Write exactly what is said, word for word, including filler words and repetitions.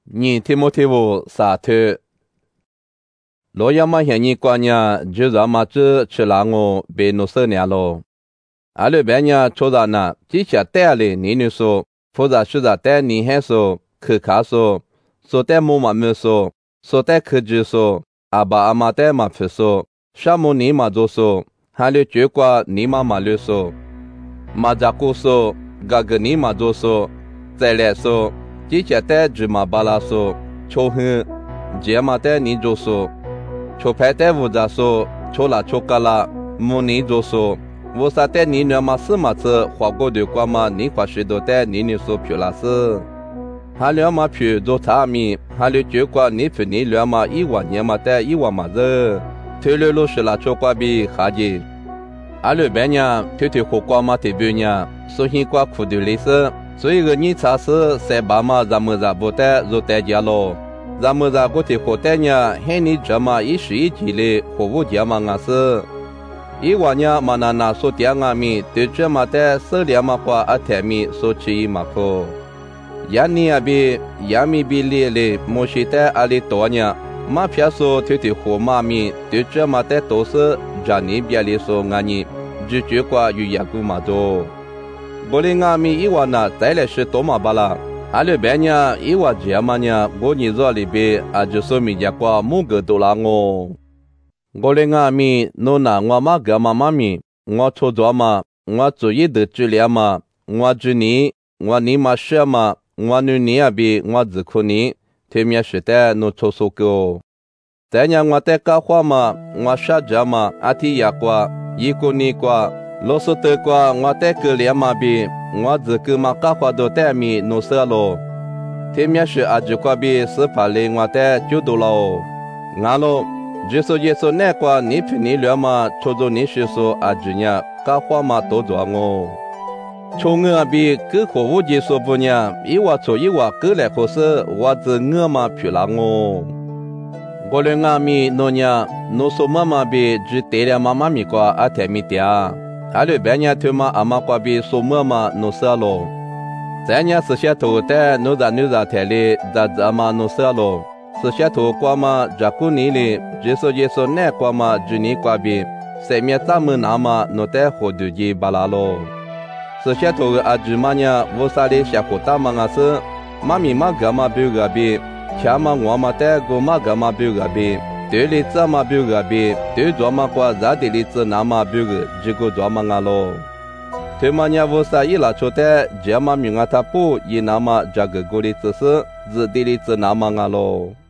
你提摩提乌萨特，罗亚马现你关呀，就让马子吃拉我别努色年咯。阿拉别人出ra那，只下带来你女说，或者是在带你还说，去看说，说带木马没说，说带科技说，阿爸阿妈带马皮说，啥么你马做说，还有结果你妈妈了说，马家姑说，哥哥你马做说，再来说。只下带芝麻巴拉说，秋恨，姐妈带你做说，秋派带乌扎说，秋拉秋嘎拉，木你做说，我啥带你娘嘛是嘛子，花过的瓜嘛，你花许多带你你说皮拉是，还两嘛皮做茶米，还有结果你皮你两嘛一万年嘛带一万嘛子，推了路是拉秋瓜比哈吉，阿拉别人推推火瓜嘛特别呢，所以瓜苦的类似。所以个你查是塞巴嘛，咱们在不带就带家咯，咱们在过去后带呢，喊你这么一时一地的货物家嘛俺是，一万年嘛那那所点俺们对这么带十两嘛花阿台米所起嘛可，呀你啊比呀米比哩哩，莫是带阿里多呢，嘛偏说推推货嘛咪对这么带都是让你别里说俺你，就觉过有眼光嘛多。我的阿米一万那再来是多嘛巴拉，阿拉别人一万这嘛呢，我你这里边啊就说明家瓜木个多啦我，我的阿米侬那我妈个妈妈咪，我出做嘛，我做一的治疗嘛，我治你，我你嘛是嘛，我女你啊比我自苦你，对面是的侬出手个，再呢我带个话嘛，我啥着嘛，阿提呀瓜，一个你瓜。罗索德瓜，我带个两马比，我自个嘛嘎花都带米弄色咯。天面是阿吉瓜比是怕嘞，我带就多了。俺咯，就说也说那瓜你平你两嘛，出做你是说阿吉呢，嘎花嘛多做我。从我比个货物就说不呢，一瓦出一瓦个来合适，我只我嘛皮啦我。我的阿米诺呢，诺说妈妈比只带了妈妈米瓜阿太米嗲。阿拉别人他妈阿妈瓜比说么嘛弄色咯，咱家是些头带弄在弄在台里，咱咱嘛弄色咯，是些头瓜嘛在过年里，就说就说那瓜嘛就你瓜比，上面咱们那嘛弄带活的鸡巴拉咯，是些头阿舅嘛呢，我啥的些活大嘛俺是，妈咪嘛个嘛比个比，钱嘛我嘛带个嘛个嘛比个比。对里子嘛比个比，对做嘛瓜咋的里子那嘛比个，这个做嘛俺咯。对嘛伢我啥一拉出的，这嘛命俺他不，一那嘛这个个里子是，自的里子那嘛俺咯。